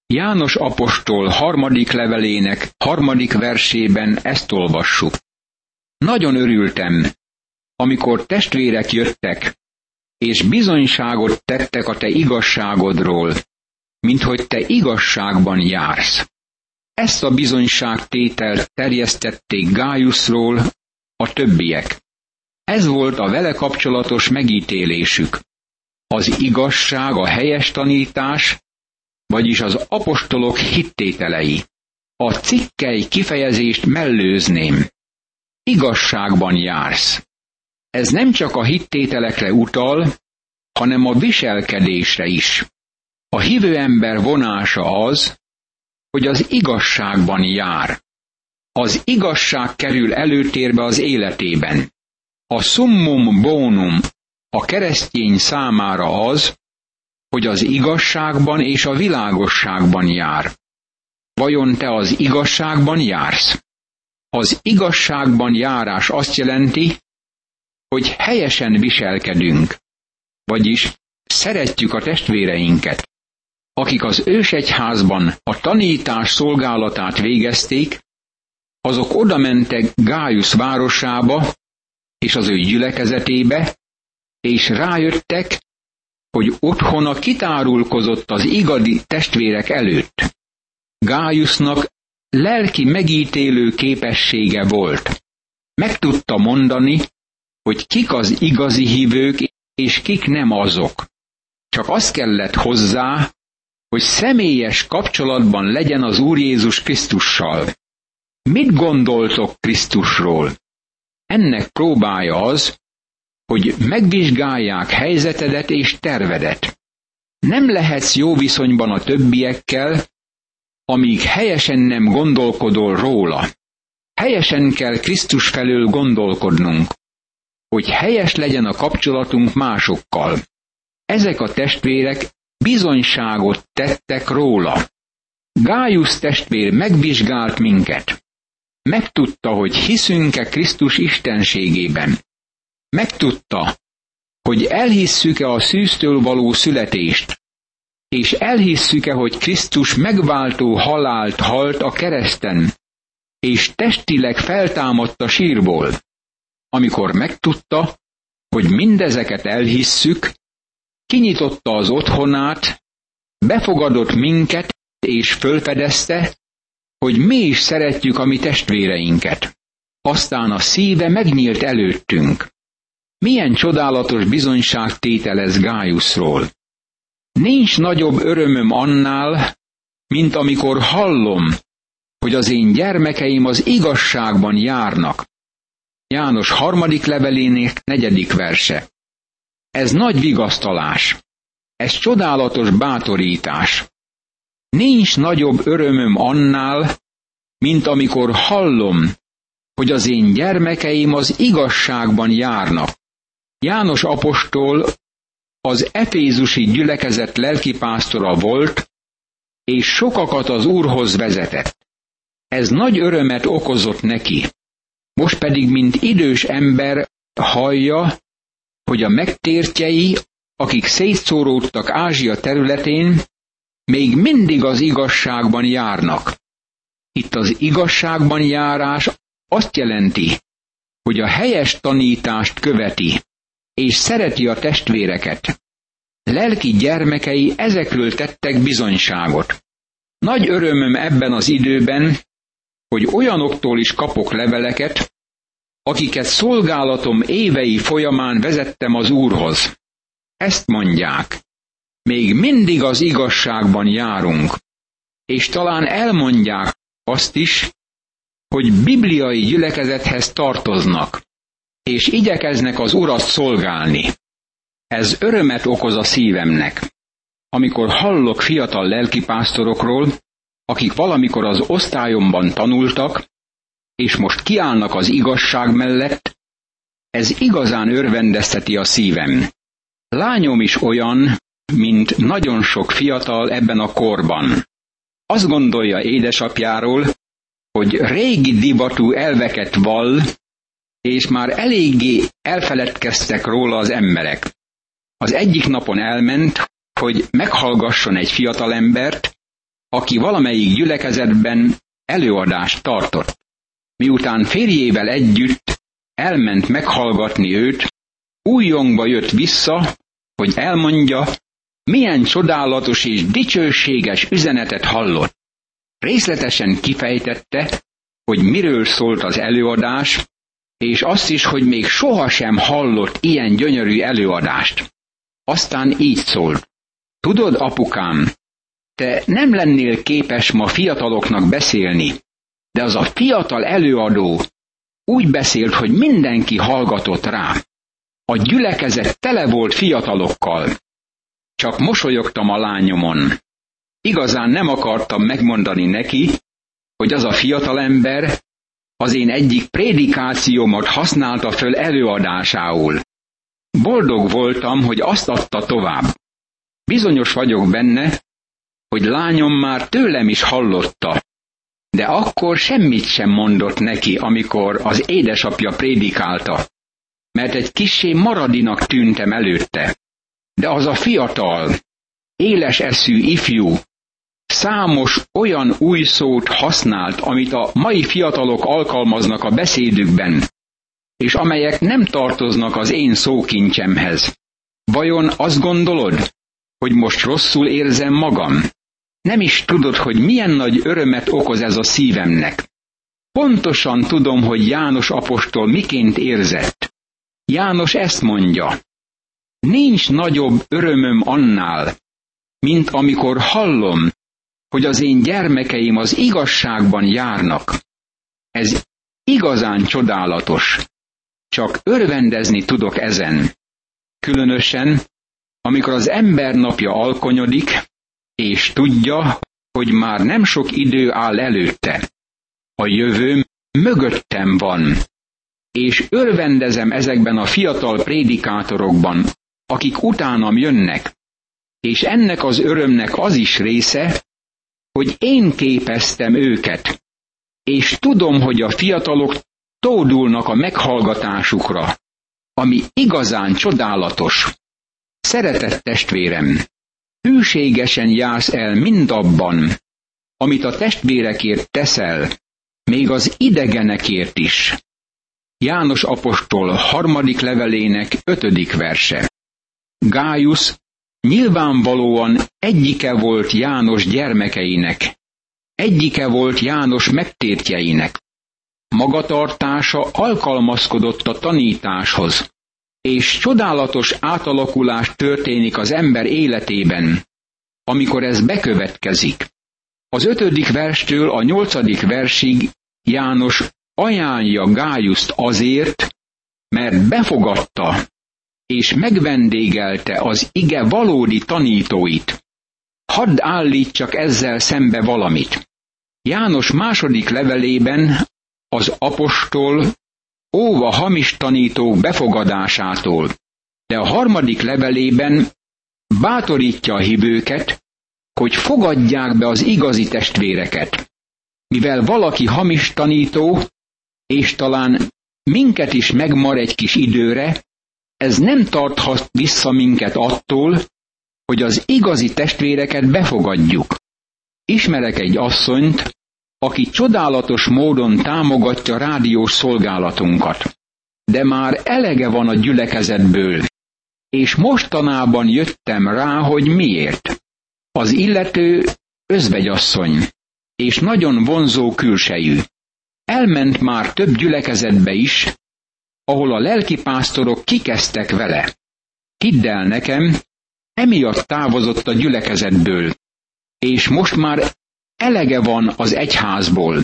János apostol 3. levelének 3. versében ezt olvassuk. Nagyon örültem, amikor testvérek jöttek, és bizonyságot tettek a te igazságodról, minthogy te igazságban jársz. Ezt a bizonyságtételt terjesztették Gájuszról a többiek. Ez volt a vele kapcsolatos megítélésük. Az igazság, a helyes tanítás, vagyis az apostolok hittételei. A cikkely kifejezést mellőzném. Igazságban jársz. Ez nem csak a hittételekre utal, hanem a viselkedésre is. A hívő ember vonása az, hogy az igazságban jár. Az igazság kerül előtérbe az életében. A summum bonum a keresztény számára az, hogy az igazságban és a világosságban jár. Vajon te az igazságban jársz? Az igazságban járás azt jelenti, hogy helyesen viselkedünk, vagyis szeretjük a testvéreinket, akik az ősegyházban a tanítás szolgálatát végezték, azok odamentek Gájusz városába és az ő gyülekezetébe, és rájöttek, hogy otthona kitárulkozott az igazi testvérek előtt. Gájusznak lelki megítélő képessége volt. Meg tudta mondani, hogy kik az igazi hívők, és kik nem azok. Csak az kellett hozzá, hogy személyes kapcsolatban legyen az Úr Jézus Krisztussal. Mit gondoltok Krisztusról? Ennek próbája az, hogy megvizsgálják helyzetedet és tervedet. Nem lehetsz jó viszonyban a többiekkel, amíg helyesen nem gondolkodol róla. Helyesen kell Krisztus felől gondolkodnunk, hogy helyes legyen a kapcsolatunk másokkal. Ezek a testvérek bizonyságot tettek róla. Gájusz testvér megvizsgált minket. Megtudta, hogy hiszünk-e Krisztus istenségében. Megtudta, hogy elhisszük-e a szűztől való születést, és elhisszük-e, hogy Krisztus megváltó halált halt a kereszten, és testileg feltámadt a sírból. Amikor megtudta, hogy mindezeket elhisszük, kinyitotta az otthonát, befogadott minket, és fölfedezte, hogy mi is szeretjük a mi testvéreinket. Aztán a szíve megnyílt előttünk. Milyen csodálatos bizonyságtétel ez Gájuszról. Nincs nagyobb örömöm annál, mint amikor hallom, hogy az én gyermekeim az igazságban járnak. János 3. levelének 4. verse. Ez nagy vigasztalás. Ez csodálatos bátorítás. Nincs nagyobb örömöm annál, mint amikor hallom, hogy az én gyermekeim az igazságban járnak. János apostol az efézusi gyülekezet lelkipásztora volt, és sokakat az Úrhoz vezetett. Ez nagy örömet okozott neki. Most pedig, mint idős ember hallja, hogy a megtértjei, akik szétszóródtak Ázsia területén, még mindig az igazságban járnak. Itt az igazságban járás azt jelenti, hogy a helyes tanítást követi, és szereti a testvéreket. Lelki gyermekei ezekről tettek bizonyságot. Nagy örömöm ebben az időben, hogy olyanoktól is kapok leveleket, akiket szolgálatom évei folyamán vezettem az Úrhoz. Ezt mondják, még mindig az igazságban járunk, és talán elmondják azt is, hogy bibliai gyülekezethez tartoznak, és igyekeznek az Urat szolgálni. Ez örömet okoz a szívemnek, amikor hallok fiatal lelkipásztorokról, akik valamikor az osztályomban tanultak, és most kiállnak az igazság mellett, ez igazán örvendezteti a szívem. Lányom is olyan, mint nagyon sok fiatal ebben a korban. Azt gondolja édesapjáról, hogy régi divatú elveket vall, és már eléggé elfeledkeztek róla az emberek. Az egyik napon elment, hogy meghallgasson egy fiatalembert, aki valamelyik gyülekezetben előadást tartott. Miután férjével együtt elment meghallgatni őt, újjongva jött vissza, hogy elmondja, milyen csodálatos és dicsőséges üzenetet hallott. Részletesen kifejtette, hogy miről szólt az előadás, és azt is, hogy még sohasem hallott ilyen gyönyörű előadást. Aztán így szólt: tudod, apukám, te nem lennél képes ma fiataloknak beszélni, de az a fiatal előadó úgy beszélt, hogy mindenki hallgatott rá. A gyülekezet tele volt fiatalokkal. Csak mosolyogtam a lányomon. Igazán nem akartam megmondani neki, hogy az a fiatalember az én egyik prédikációmat használta föl előadásául. Boldog voltam, hogy azt adta tovább. Bizonyos vagyok benne, hogy lányom már tőlem is hallotta, de akkor semmit sem mondott neki, amikor az édesapja prédikálta, mert egy kissé maradinak tűntem előtte. De az a fiatal, éles eszű ifjú számos olyan új szót használt, amit a mai fiatalok alkalmaznak a beszédükben, és amelyek nem tartoznak az én szókincsemhez. Vajon azt gondolod, hogy most rosszul érzem magam? Nem is tudod, hogy milyen nagy örömet okoz ez a szívemnek. Pontosan tudom, hogy János apostol miként érzett. János ezt mondja: nincs nagyobb örömöm annál, mint amikor hallom, hogy az én gyermekeim az igazságban járnak. Ez igazán csodálatos. Csak örvendezni tudok ezen. Különösen, amikor az ember napja alkonyodik, és tudja, hogy már nem sok idő áll előtte. A jövőm mögöttem van, és örvendezem ezekben a fiatal prédikátorokban, akik utánam jönnek, és ennek az örömnek az is része, hogy én képeztem őket, és tudom, hogy a fiatalok tódulnak a meghallgatásukra, ami igazán csodálatos. Szeretett testvérem, hűségesen jársz el mindabban, amit a testvérekért teszel, még az idegenekért is. János apostol 3. levelének 5. verse. Gájusz nyilvánvalóan egyike volt János gyermekeinek, egyike volt János megtértjeinek. Magatartása alkalmazkodott a tanításhoz, és csodálatos átalakulás történik az ember életében, amikor ez bekövetkezik. Az 5. verstől a 8. versig János ajánlja Gájuszt azért, mert befogadta és megvendégelte az ige valódi tanítóit. Hadd állítsak ezzel szembe valamit. János 2. levelében az apostol óv a hamis tanítók befogadásától, de a 3. levelében bátorítja a hívőket, hogy fogadják be az igazi testvéreket. Mivel valaki hamis tanító, és talán minket is megmar egy kis időre, ez nem tarthat vissza minket attól, hogy az igazi testvéreket befogadjuk. Ismerek egy asszonyt, aki csodálatos módon támogatja rádiós szolgálatunkat. De már elege van a gyülekezetből, és mostanában jöttem rá, hogy miért. Az illető özvegyasszony, és nagyon vonzó külsejű. Elment már több gyülekezetbe is, ahol a lelkipásztorok kikezdtek vele. Hidd el nekem, emiatt távozott a gyülekezetből, és most már elege van az egyházból.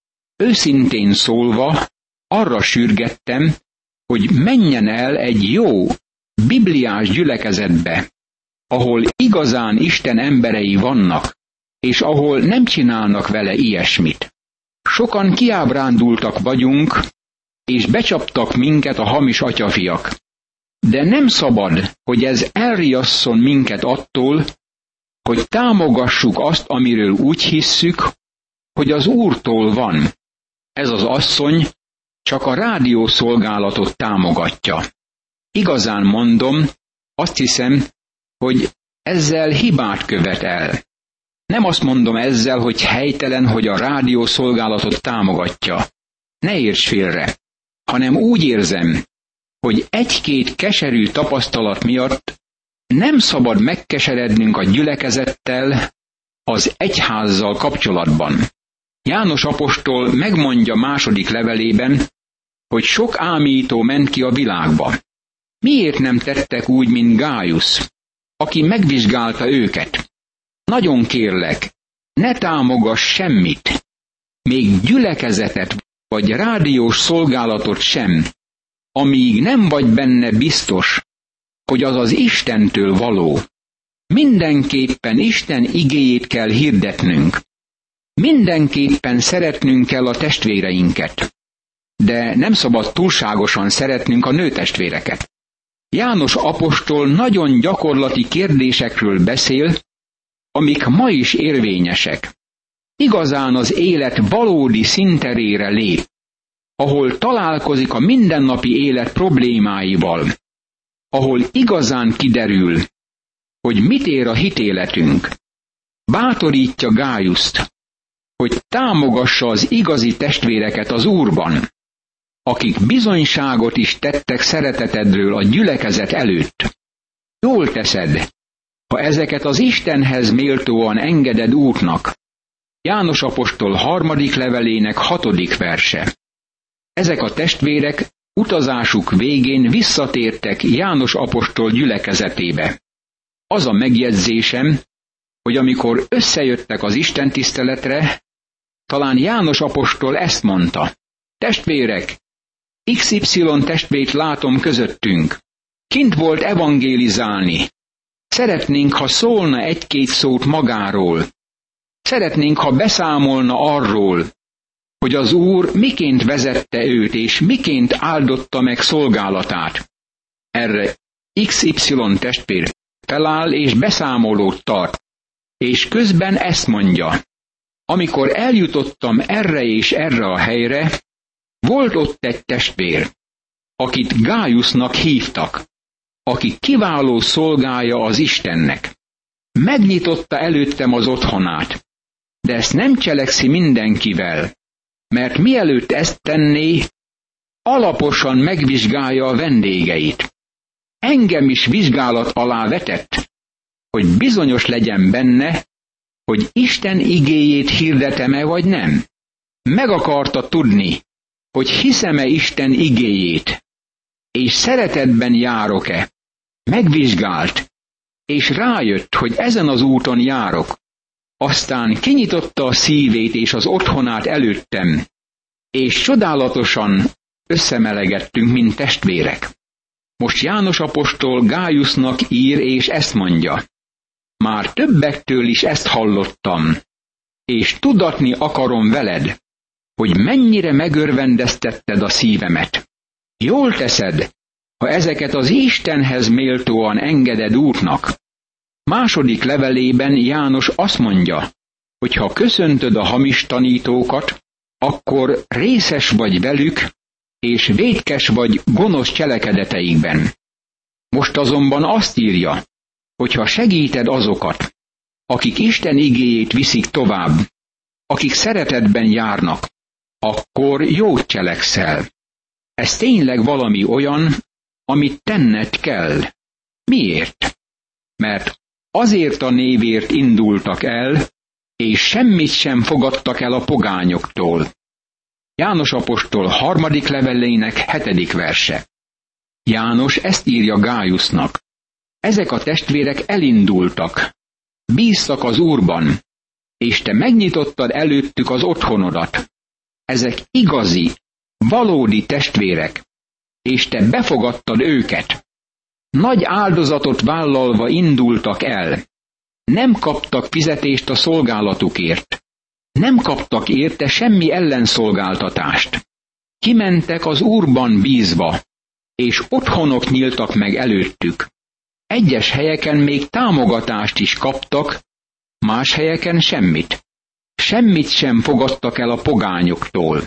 Őszintén szólva, arra sürgettem, hogy menjen el egy jó, bibliás gyülekezetbe, ahol igazán Isten emberei vannak, és ahol nem csinálnak vele ilyesmit. Sokan kiábrándultak vagyunk, és becsaptak minket a hamis atyafiak. De nem szabad, hogy ez elriasszon minket attól, hogy támogassuk azt, amiről úgy hisszük, hogy az Úrtól van. Ez az asszony csak a rádiószolgálatot támogatja. Igazán mondom, azt hiszem, hogy ezzel hibát követ el. Nem azt mondom ezzel, hogy helytelen, hogy a rádiószolgálatot támogatja. Ne érts félre, hanem úgy érzem, hogy egy-két keserű tapasztalat miatt nem szabad megkeserednünk a gyülekezettel, az egyházzal kapcsolatban. János apostol megmondja második levelében, hogy sok ámító ment ki a világba. Miért nem tettek úgy, mint Gájusz, aki megvizsgálta őket? Nagyon kérlek, ne támogass semmit, még gyülekezetet vagy rádiós szolgálatot sem, amíg nem vagy benne biztos, hogy az az Istentől való. Mindenképpen Isten igéjét kell hirdetnünk. Mindenképpen szeretnünk kell a testvéreinket. De nem szabad túlságosan szeretnünk a nőtestvéreket. János apostol nagyon gyakorlati kérdésekről beszél, amik ma is érvényesek. Igazán az élet valódi színterére lép, ahol találkozik a mindennapi élet problémáival, ahol igazán kiderül, hogy mit ér a hitéletünk. Bátorítja Gájuszt, hogy támogassa az igazi testvéreket az Úrban, akik bizonyságot is tettek szeretetedről a gyülekezet előtt. Jól teszed, ha ezeket az Istenhez méltóan engeded útnak. János apostol 3. levelének 6. verse. Ezek a testvérek utazásuk végén visszatértek János apostol gyülekezetébe. Az a megjegyzésem, hogy amikor összejöttek az istentiszteletre, talán János apostol ezt mondta: testvérek, XY testvért látom közöttünk. Kint volt evangélizálni. Szeretnénk, ha szólna egy-két szót magáról. Szeretnénk, ha beszámolna arról, hogy az Úr miként vezette őt, és miként áldotta meg szolgálatát. Erre XY testvér feláll és beszámolót tart, és közben ezt mondja: amikor eljutottam erre és erre a helyre, volt ott egy testvér, akit Gájusznak hívtak, aki kiváló szolgája az Istennek. Megnyitotta előttem az otthonát, de ezt nem cselekszi mindenkivel, mert mielőtt ezt tenné, alaposan megvizsgálja a vendégeit. Engem is vizsgálat alá vetett, hogy bizonyos legyen benne, hogy Isten igéjét hirdetem-e vagy nem. Meg akarta tudni, hogy hiszem-e Isten igéjét, és szeretetben járok-e. Megvizsgált, és rájött, hogy ezen az úton járok. Aztán kinyitotta a szívét és az otthonát előttem, és csodálatosan összemelegettünk, mint testvérek. Most János apostol Gájusznak ír, és ezt mondja: már többektől is ezt hallottam, és tudatni akarom veled, hogy mennyire megörvendeztetted a szívemet. Jól teszed, ha ezeket az Istenhez méltóan engeded útnak. Második levelében János azt mondja, hogy ha köszöntöd a hamis tanítókat, akkor részes vagy velük, és vétkes vagy gonosz cselekedeteikben. Most azonban azt írja, hogy ha segíted azokat, akik Isten igéjét viszik tovább, akik szeretetben járnak, akkor jót cselekszel. Ez tényleg valami olyan, amit tenned kell. Miért? Mert azért a névért indultak el, és semmit sem fogadtak el a pogányoktól. János apostol 3. levelének 7. verse. János ezt írja Gájusznak: ezek a testvérek elindultak, bíztak az Úrban, és te megnyitottad előttük az otthonodat. Ezek igazi, valódi testvérek, és te befogadtad őket. Nagy áldozatot vállalva indultak el. Nem kaptak fizetést a szolgálatukért. Nem kaptak érte semmi ellenszolgáltatást. Kimentek az Úrban bízva, és otthonok nyíltak meg előttük. Egyes helyeken még támogatást is kaptak, más helyeken semmit. Semmit sem fogadtak el a pogányoktól.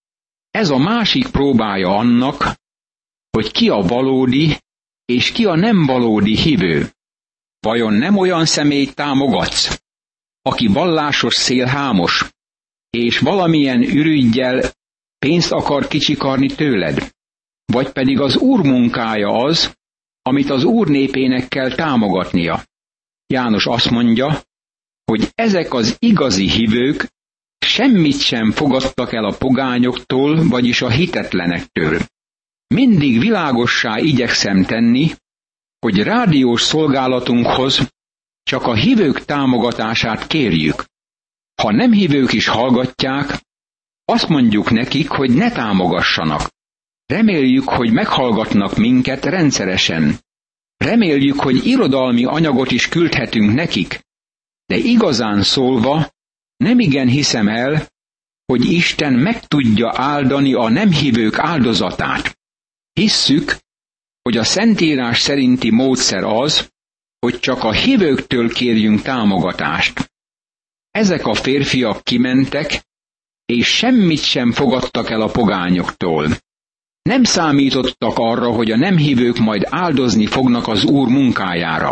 Ez a másik próbája annak, hogy ki a valódi, és ki a nem valódi hívő. Vajon nem olyan személyt támogatsz, aki vallásos szélhámos, és valamilyen ürüggyel pénzt akar kicsikarni tőled? Vagy pedig az Úr munkája az, amit az Úr népének kell támogatnia? János azt mondja, hogy ezek az igazi hívők semmit sem fogadtak el a pogányoktól, vagyis a hitetlenektől. Mindig világossá igyekszem tenni, hogy rádiós szolgálatunkhoz csak a hívők támogatását kérjük. Ha nem hívők is hallgatják, azt mondjuk nekik, hogy ne támogassanak. Reméljük, hogy meghallgatnak minket rendszeresen. Reméljük, hogy irodalmi anyagot is küldhetünk nekik. De igazán szólva, nemigen hiszem el, hogy Isten meg tudja áldani a nem hívők áldozatát. Hisszük, hogy a Szentírás szerinti módszer az, hogy csak a hívőktől kérjünk támogatást. Ezek a férfiak kimentek, és semmit sem fogadtak el a pogányoktól. Nem számítottak arra, hogy a nem hívők majd áldozni fognak az Úr munkájára.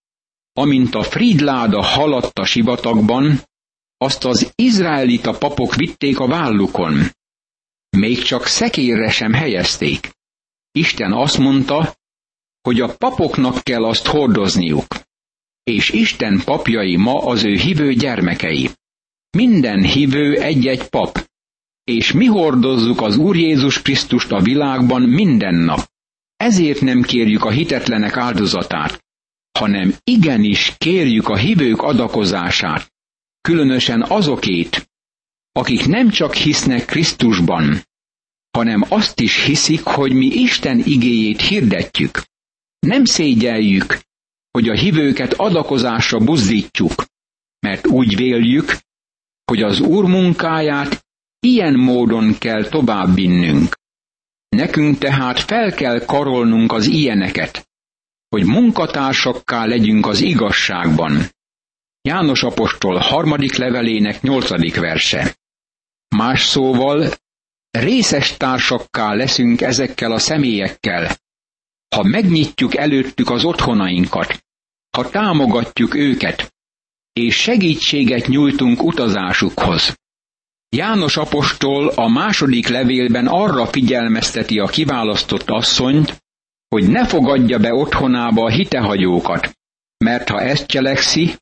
Amint a Frídláda haladt a sivatagban, azt az izraelita papok vitték a vállukon. Még csak szekérre sem helyezték. Isten azt mondta, hogy a papoknak kell azt hordozniuk. És Isten papjai ma az ő hívő gyermekei. Minden hívő egy-egy pap. És mi hordozzuk az Úr Jézus Krisztust a világban minden nap. Ezért nem kérjük a hitetlenek áldozatát, hanem igenis kérjük a hívők adakozását, különösen azokét, akik nem csak hisznek Krisztusban, hanem azt is hiszik, hogy mi Isten igéjét hirdetjük. Nem szégyeljük, hogy a hívőket adakozásra buzdítjuk, mert úgy véljük, hogy az Úr munkáját ilyen módon kell továbbvinnünk. Nekünk tehát fel kell karolnunk az ilyeneket, hogy munkatársakká legyünk az igazságban. János apostol 3. levelének 8. verse. Más szóval, részes társakká leszünk ezekkel a személyekkel, ha megnyitjuk előttük az otthonainkat, ha támogatjuk őket, és segítséget nyújtunk utazásukhoz. János apostol a 2. levélben arra figyelmezteti a kiválasztott asszonyt, hogy ne fogadja be otthonába a hitehagyókat, mert ha ezt cselekszi,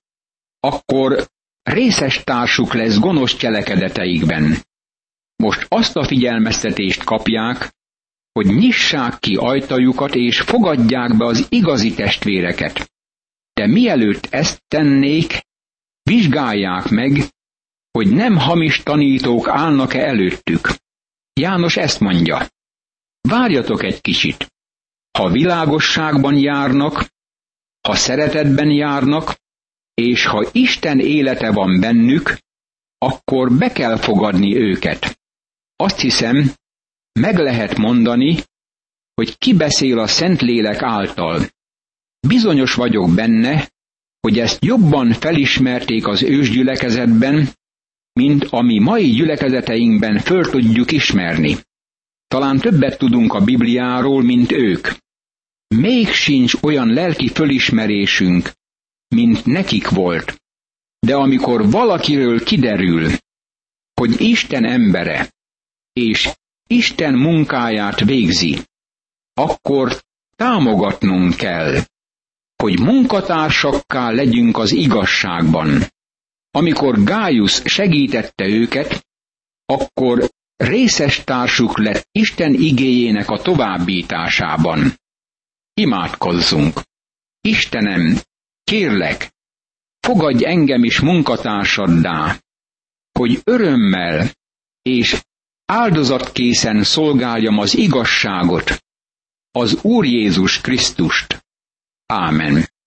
akkor részes társuk lesz gonosz cselekedeteikben. Most azt a figyelmeztetést kapják, hogy nyissák ki ajtajukat és fogadják be az igazi testvéreket. De mielőtt ezt tennék, vizsgálják meg, hogy nem hamis tanítók állnak-e előttük. János ezt mondja: várjatok egy kicsit. Ha világosságban járnak, ha szeretetben járnak, és ha Isten élete van bennük, akkor be kell fogadni őket. Azt hiszem, meg lehet mondani, hogy ki beszél a Szentlélek által. Bizonyos vagyok benne, hogy ezt jobban felismerték az ősgyülekezetben, mint ami mai gyülekezeteinkben föl tudjuk ismerni. Talán többet tudunk a Bibliáról, mint ők. Még sincs olyan lelki fölismerésünk, mint nekik volt. De amikor valakiről kiderül, hogy Isten embere, és Isten munkáját végzi, akkor támogatnunk kell, hogy munkatársakká legyünk az igazságban. Amikor Gájusz segítette őket, akkor részes társuk lett Isten igéjének a továbbításában. Imádkozzunk! Istenem, kérlek, fogadj engem is munkatársaddá, hogy örömmel és áldozatkészen szolgáljam az igazságot, az Úr Jézus Krisztust. Ámen.